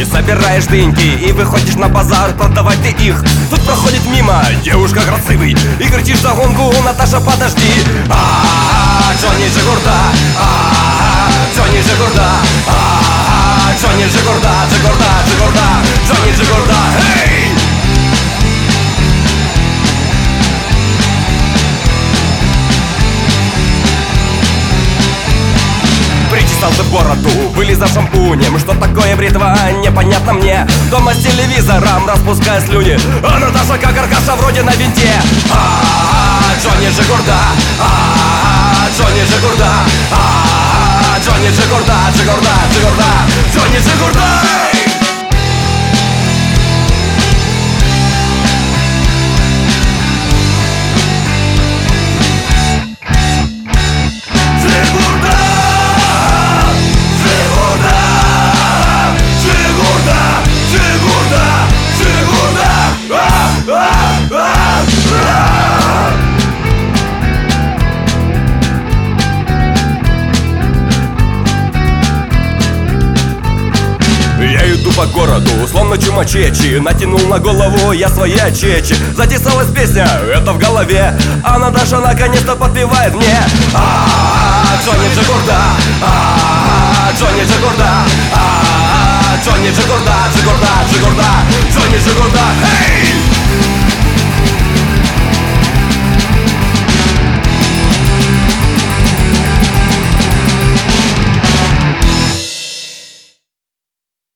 собираешь дыньки и выходишь на базар продавать ты их. Тут проходит мимо девушка красивый и кричишь загонку: Наташа, подожди. Джонни Джигурда, Джонни Джигурда, Джонни Джигурда, Джигурда, Джигурда, Джонни Джигурда, эй! Причесался в бороду, вылез за шампунем. Что такое бритва, непонятно мне. Дома с телевизором распуская слюни, а Наташа как Аркаша вроде на винте. Джонни Джигурда, Джонни Джигурда, Джонни Джигурда, Джигурда, Джигурда, Джонни Джигурда. Я иду по городу, словно чумачечи. Натянул на голову я свои очечи. Затесалась песня, это в голове, а Наташа наконец-то подпевает мне. Джонни Джигурда, Джонни Джигурда, Джонни Джигурда,